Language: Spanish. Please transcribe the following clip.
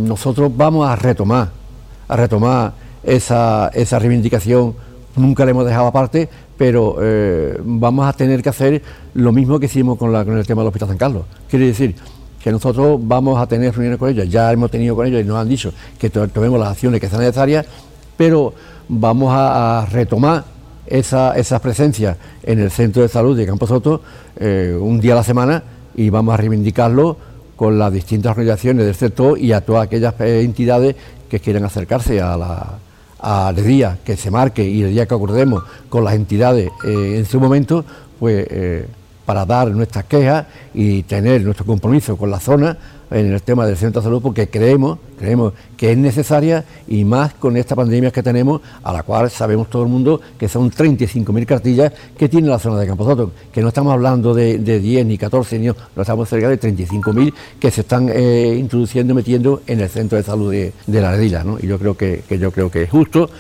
nosotros vamos a retomar esa reivindicación. Nunca la hemos dejado aparte, pero vamos a tener que hacer lo mismo que hicimos con el tema del Hospital San Carlos. Quiere decir que nosotros vamos a tener reuniones con ellos, ya hemos tenido con ellos y nos han dicho que tomemos las acciones que sean necesarias, pero vamos a retomar esa presencia en el centro de salud de Camposoto un día a la semana, y vamos a reivindicarlo con las distintas organizaciones del sector y a todas aquellas entidades que quieran acercarse al día que se marque y el día que acordemos con las entidades en su momento, pues para dar nuestras quejas y tener nuestro compromiso con la zona en el tema del centro de salud, porque creemos que es necesaria, y más con esta pandemia que tenemos, a la cual sabemos todo el mundo que son 35.000 cartillas que tiene la zona de Camposoto, que no estamos hablando de 10 ni 14, no estamos cerca de 35.000 que se están introduciendo, metiendo en el centro de salud de la Redila, ¿no? Y yo creo que es justo.